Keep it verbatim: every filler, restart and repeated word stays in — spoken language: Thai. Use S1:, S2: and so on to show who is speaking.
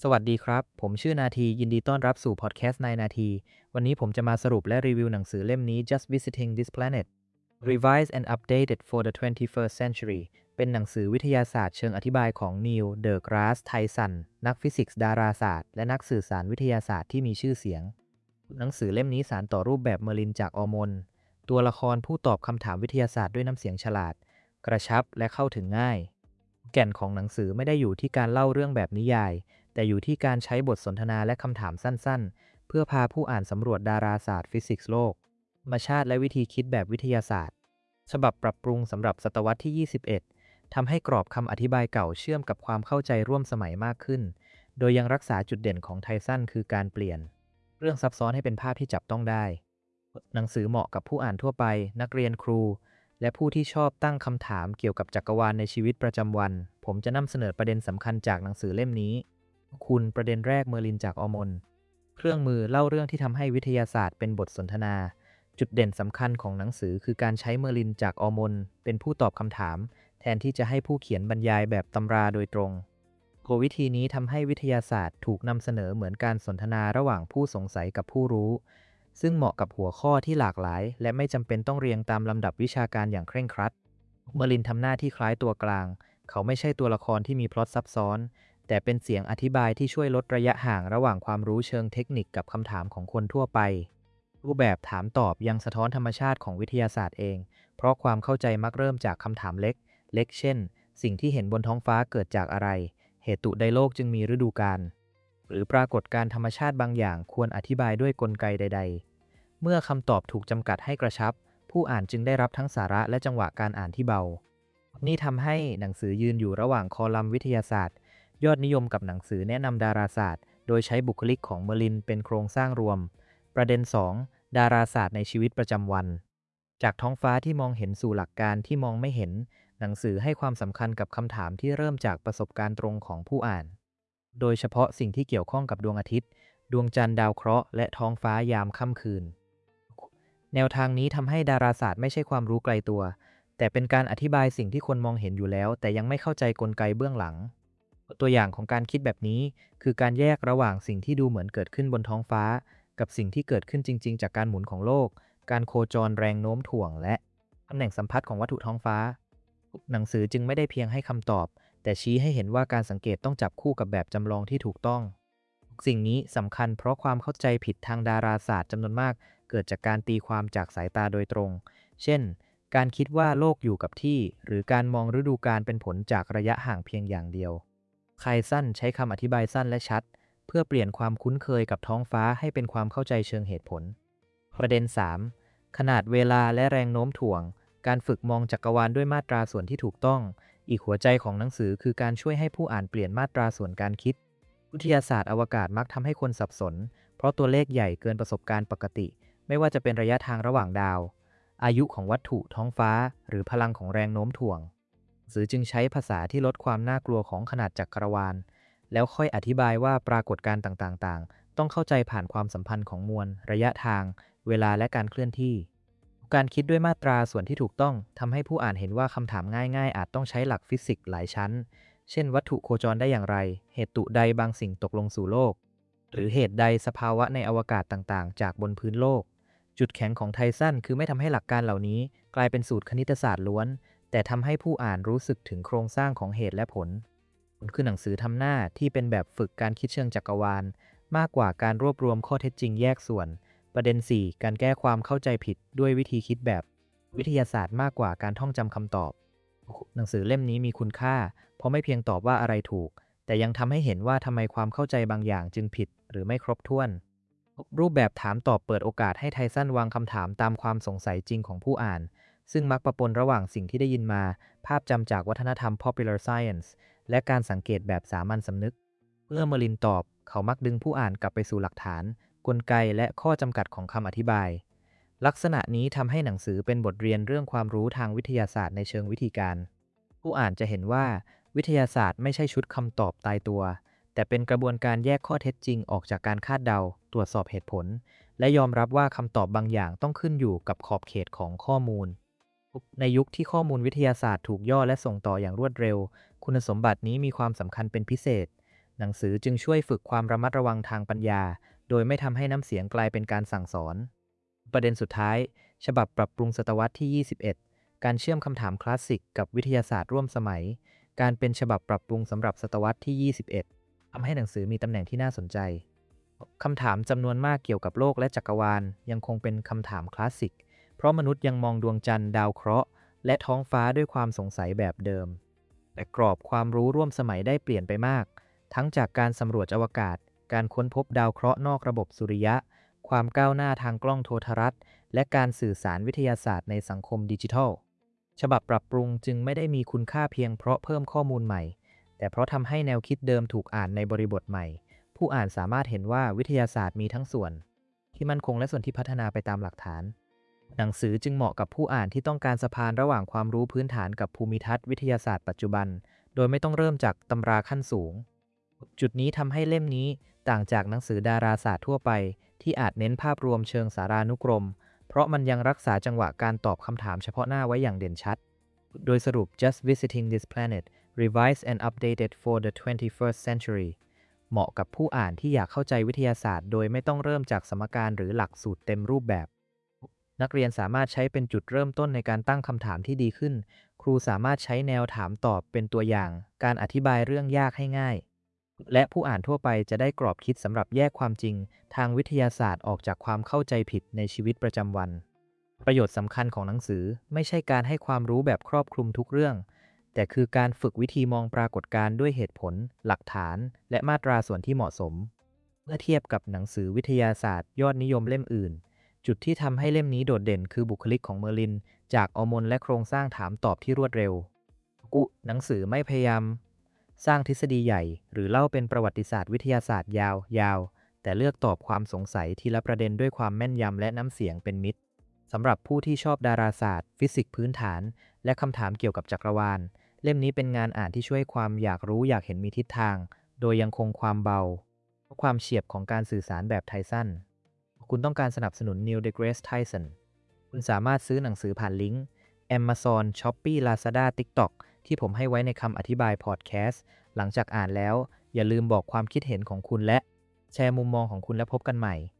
S1: สวัสดีครับ ผมชื่อนาทียินดีต้อนรับสู่พอดแคสต์นายนาที วันนี้ผมจะมาสรุปและรีวิวหนังสือเล่มนี้ Just Visiting this Planet Revised and Updated for the twenty-first Century เป็นหนังสือวิทยาศาสตร์เชิงอธิบายของนีล เดอ กราส ไทสัน นักฟิสิกส์ดาราศาสตร์และนักสื่อสารวิทยาศาสตร์ที่มีชื่อเสียง หนังสือเล่มนี้สานต่อรูปแบบเมอร์ลินจากออร์มนตัวละครผู้ตอบคำถามวิทยาศาสตร์ด้วยน้ำเสียงฉลาด กระชับและเข้าถึงง่าย แก่นของหนังสือไม่ได้อยู่ที่การเล่าเรื่องแบบนิยาย แต่อยู่ที่การใช้บทสนทนาและคำถามสั้นๆ เพื่อพาผู้อ่านสำรวจดาราศาสตร์ฟิสิกส์โลกธรรมชาติและวิธีคิดแบบวิทยาศาสตร์ฉบับปรับปรุงสำหรับศตวรรษที่ ยี่สิบเอ็ด ทำให้กรอบคำอธิบายเก่าเชื่อมกับความเข้าใจร่วมสมัยมากขึ้น โดยยังรักษาจุดเด่นของไทสันคือการเปลี่ยนเรื่องซับซ้อนให้เป็นภาพที่จับต้องได้ หนังสือเหมาะกับผู้อ่านทั่วไป นักเรียนครู และผู้ที่ชอบตั้งคำถามเกี่ยวกับจักรวาลในชีวิตประจำวัน ผมจะนำเสนอประเด็นสำคัญจากหนังสือเล่มนี้ คุณประเด็นแรกเมอร์ลินจากออร์มนเครื่องมือเล่าเรื่องที่ทำให้วิทยาศาสตร์เป็นบทสนทนา จุดเด่นสำคัญของหนังสือคือการใช้เมอร์ลินจากออร์มนเป็นผู้ตอบคำถาม แทนที่จะให้ผู้เขียนบรรยายแบบตำราโดยตรงโดยวิธีนี้ทำให้วิทยาศาสตร์ถูกนำเสนอเหมือนการสนทนาระหว่างผู้สงสัยกับผู้รู้ ซึ่งเหมาะกับหัวข้อที่หลากหลาย และไม่จำเป็นต้องเรียงตามลำดับวิชาการอย่างเคร่งครัดเมอร์ลินทำหน้าที่คล้ายตัวกลาง เขาไม่ใช่ตัวละครที่มีพล็อตซับซ้อน แต่เป็นเสียงอธิบายที่ช่วยลดระยะห่างระหว่างความรู้เชิงเทคนิคกับคำถามของคนทั่วไป รูปแบบถามตอบยังสะท้อนธรรมชาติของวิทยาศาสตร์เอง เพราะความเข้าใจมักเริ่มจากคำถามเล็ก เล็กเช่น สิ่งที่เห็นบนท้องฟ้าเกิดจากอะไร เหตุใดโลกจึงมีฤดูกาล หรือปรากฏการณ์ธรรมชาติบางอย่างควรอธิบายด้วยกลไกใดๆ เมื่อคำตอบถูกจำกัดให้กระชับ ผู้อ่านจึงได้รับทั้งสาระและจังหวะการอ่านที่เบา นี่ทำให้หนังสือยืนอยู่ระหว่างคอลัมน์วิทยาศาสตร์ยอดนิยมกับหนังสือแนะนำดาราศาสตร์ โดยใช้บุคลิกของเมอร์ลินเป็นโครงสร้างรวม ประเด็น สอง ดาราศาสตร์ในชีวิตประจำวัน จากท้องฟ้าที่มองเห็นสู่หลักการที่มองไม่เห็น หนังสือให้ความสำคัญกับคำถามที่เริ่มจากประสบการณ์ตรงของผู้อ่าน โดยเฉพาะสิ่งที่เกี่ยวข้องกับดวงอาทิตย์ ดวงจันทร์ดาวเคราะห์และท้องฟ้ายามค่ำคืน แนวทางนี้ทำให้ดาราศาสตร์ไม่ใช่ความรู้ไกลตัว แต่เป็นการอธิบายสิ่งที่คนมองเห็นอยู่แล้ว แต่ยังไม่เข้าใจกลไกเบื้องหลัง ตัวอย่างของการคิดแบบนี้ คือการแยกระหว่างสิ่งที่ดูเหมือนเกิดขึ้นบนท้องฟ้า กับสิ่งที่เกิดขึ้นจริงๆจากการหมุนของโลก การโคจรแรงโน้มถ่วงและตำแหน่งสัมพัทธ์ของวัตถุท้องฟ้า หนังสือจึงไม่ได้เพียงให้คำตอบ แต่ชี้ให้เห็นว่าการสังเกตต้องจับคู่กับแบบจำลองที่ถูกต้อง สิ่งนี้สำคัญเพราะความเข้าใจผิดทางดาราศาสตร์จำนวนมากเกิดจากการตีความจากสายตาโดยตรง เช่น การคิดว่าโลกอยู่กับที่ หรือการมองฤดูกาลเป็นผลจากระยะห่างเพียงอย่างเดียวไคสั้นใช้คำอธิบายสั้นและชัด เพื่อเปลี่ยนความคุ้นเคยกับท้องฟ้าให้เป็นความเข้าใจเชิงเหตุผล ประเด็น สาม ขนาดเวลาและแรงโน้มถ่วง การฝึกมองจักรวาลด้วยมาตราส่วนที่ถูกต้อง อีกหัวใจของหนังสือคือการช่วยให้ผู้อ่านเปลี่ยนมาตราส่วนการคิด วิทยาศาสตร์อวกาศมักทำให้คนสับสน เพราะตัวเลขใหญ่เกินประสบการณ์ปกติ ไม่ว่าจะเป็นระยะทางระหว่างดาว อายุของวัตถุท้องฟ้า หรือพลังของแรงโน้มถ่วงหนังสือจึงใช้ภาษาที่ลดความน่ากลัวของขนาดจักรวาล แล้วค่อยอธิบายว่าปรากฏการณ์ต่างๆ ต้องเข้าใจผ่านความสัมพันธ์ของมวล ระยะทาง เวลาและการเคลื่อนที่ การคิดด้วยมาตราส่วนที่ถูกต้องทำให้ผู้อ่านเห็นว่าคำถามง่ายๆอาจต้องใช้หลักฟิสิกส์หลายชั้น เช่นวัตถุโคจรได้อย่างไร เหตุใดบางสิ่งตกลงสู่โลก หรือเหตุใดสภาวะในอวกาศต่างๆ จากบนพื้นโลก จุดแข็งของไทสันคือไม่ทำให้หลักการเหล่านี้กลายเป็นสูตรคณิตศาสตร์ล้วน แต่ทำให้ผู้อ่านรู้สึกถึงโครงสร้างของเหตุและผลคือหนังสือทำหน้าที่เป็นแบบฝึกการคิดเชิงจักรวาลมากกว่าการรวบรวมข้อเท็จจริงแยกส่วน ประเด็น สี่ การแก้ความเข้าใจผิดด้วยวิธีคิดแบบวิทยาศาสตร์มากกว่าการท่องจำคำตอบ หนังสือเล่มนี้มีคุณค่า เพราะไม่เพียงตอบว่าอะไรถูก แต่ยังทำให้เห็นว่าทำไมความเข้าใจบางอย่างจึงผิดหรือไม่ครบถ้วน รูปแบบถามตอบเปิดโอกาสให้ไทสันวางคำถามตามความสงสัยจริงของผู้อ่าน ซึ่งมักปะปนระหว่างสิ่งที่ได้ยินมา ภาพจำจากวัฒนธรรม popular science และการสังเกตแบบสามัญสำนึก เมื่อเมอร์ลินตอบ เขามักดึงผู้อ่านกลับไปสู่หลักฐาน กลไกและข้อจำกัดของคำอธิบาย ลักษณะนี้ทำให้หนังสือเป็นบทเรียนเรื่องความรู้ทางวิทยาศาสตร์ในเชิงวิธีการ ผู้อ่านจะเห็นว่าวิทยาศาสตร์ไม่ใช่ชุดคำตอบตายตัว แต่เป็นกระบวนการแยกข้อเท็จจริงออกจากการคาดเดา ตรวจสอบเหตุผล และยอมรับว่าคำตอบบางอย่างต้องขึ้นอยู่กับขอบเขตของข้อมูล ในยุคที่ข้อมูลวิทยาศาสตร์ถูกย่อและส่งต่ออย่างรวดเร็ว คุณสมบัตินี้มีความสำคัญเป็นพิเศษหนังสือจึงช่วยฝึกความระมัดระวังทางปัญญาโดยไม่ทำให้น้ำเสียงกลายเป็นการสั่งสอนประเด็นสุดท้ายฉบับปรับปรุงศตวรรษที่ยี่สิบเอ็ดการเชื่อมคำถามคลาสสิกกับวิทยาศาสตร์ร่วมสมัยการเป็นฉบับปรับปรุงสำหรับศตวรรษที่ยี่สิบเอ็ดทำให้หนังสือมีตำแหน่งที่น่าสนใจคำถามจำนวนมากเกี่ยวกับโลกและจักรวาลยังคงเป็นคำถามคลาสสิกเพราะมนุษย์ยังมองดวงจันทร์ดาวเคราะห์และท้องฟ้าด้วยความสงสัยแบบเดิมแต่กรอบความรู้ร่วมสมัยได้เปลี่ยนไปมากทั้งจากการสำรวจอวกาศการค้นพบดาวเคราะห์นอกระบบสุริยะความก้าวหน้าทางกล้องโทรทัศน์และการสื่อสารวิทยาศาสตร์ในสังคมดิจิทัลฉบับปรับปรุงจึงไม่ได้มีคุณค่าเพียงเพราะเพิ่มข้อมูลใหม่แต่เพราะทำให้แนวคิดเดิมถูกอ่านในบริบทใหม่ผู้อ่านสามารถเห็นว่าวิทยาศาสตร์มีทั้งส่วนที่มั่นคงและส่วนที่พัฒนาไปตามหลักฐานหนังสือจึงเหมาะกับผู้อ่านที่ต้องการสะพานระหว่างความรู้พื้นฐานกับภูมิทัศน์วิทยาศาสตร์ปัจจุบันโดยไม่ต้องเริ่มจากตำราขั้นสูงจุดนี้ทำให้เล่มนี้ต่างจากหนังสือดาราศาสตร์ทั่วไปที่อาจเน้นภาพรวมเชิงสารานุกรมเพราะมันยังรักษาจังหวะการตอบคำถามเฉพาะหน้าไว้อย่างเด่นชัดโดยสรุป Just Visiting this Planet Revised and Updated for the twenty-first century เหมาะกับผู้อ่านที่อยากเข้าใจวิทยาศาสตร์โดยไม่ต้องเริ่มจากสมการหรือหลักสูตรเต็มรูปแบบนักเรียนสามารถใช้เป็นจุดเริ่มต้นในการตั้งคำถามที่ดีขึ้นครูสามารถใช้แนวถามตอบเป็นตัวอย่างการอธิบายเรื่องยากให้ง่ายและผู้อ่านทั่วไปจะได้กรอบคิดสำหรับแยกความจริงทางวิทยาศาสตร์ออกจากความเข้าใจผิดในชีวิตประจำวันประโยชน์สำคัญของหนังสือไม่ใช่การให้ความรู้แบบครอบคลุมทุกเรื่องแต่คือการฝึกวิธีมองปรากฏการณ์ด้วยเหตุผลหลักฐานและมาตราส่วนที่เหมาะสมเมื่อเทียบกับหนังสือวิทยาศาสตร์ยอดนิยมเล่มอื่นจุดที่ทำให้เล่มนี้โดดเด่นคือบุคลิกของเมอร์ลินจากอมนและโครงสร้างถามตอบที่รวดเร็วกุหนังสือไม่พยายามสร้างทฤษฎีใหญ่หรือเล่าเป็นประวัติศาสตร์วิทยาศาสตร์ยาวยาวแต่เลือกตอบความสงสัยทีละประเด็นด้วยความแม่นยำและน้ำเสียงเป็นมิตรสำหรับผู้ที่ชอบดาราศาสตร์ฟิสิกส์พื้นฐานและคำถามเกี่ยวกับจักรวาลเล่มนี้เป็นงานอ่านที่ช่วยความอยากรู้อยากเห็นมีทิศทางโดยยังคงความเบาความเฉียบของการสื่อสารแบบไทสั้นคุณต้องการสนับสนุน Neil deGrasse Tyson คุณสามารถซื้อหนังสือผ่านลิงก์ Amazon Shopee Lazada TikTok ที่ผมให้ไว้ในคำอธิบายพอดแคสต์หลังจากอ่านแล้วอย่าลืมบอกความคิดเห็นของคุณและแชร์มุมมองของคุณและพบกันใหม่